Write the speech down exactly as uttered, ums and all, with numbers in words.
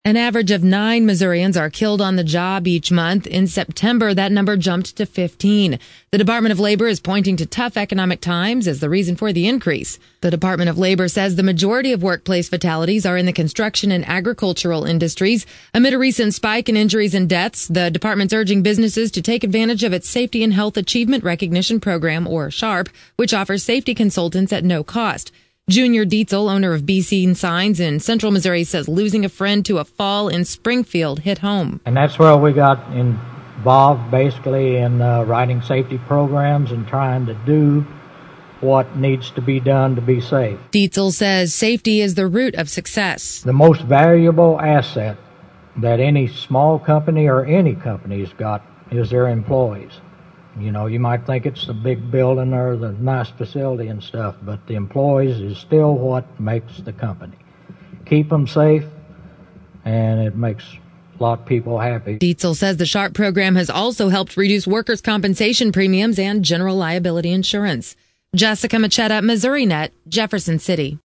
An average of nine Missourians are killed on the job each month. In September, that number jumped to fifteen. The Department of Labor is pointing to tough economic times as the reason for the increase. The Department of Labor says the majority of workplace fatalities are in the construction and agricultural industries. Amid a recent spike in injuries and deaths, the department's urging businesses to take advantage of its Safety and Health Achievement Recognition Program, or SHARP, which offers safety consultants at no cost. Junior Dietzel, owner of B C Signs in Central Missouri, says losing a friend to a fall in Springfield hit home. And that's where we got involved basically in uh, writing safety programs and trying to do what needs to be done to be safe. Dietzel says safety is the root of success. The most valuable asset that any small company or any company has got is their employees. You know, you might think it's the big building or the nice facility and stuff, but the employees is still what makes the company. Keep them safe, and it makes a lot of people happy. Dietzel says the SHARP program has also helped reduce workers' compensation premiums and general liability insurance. Jessica Machetta, Missouri Net, Jefferson City.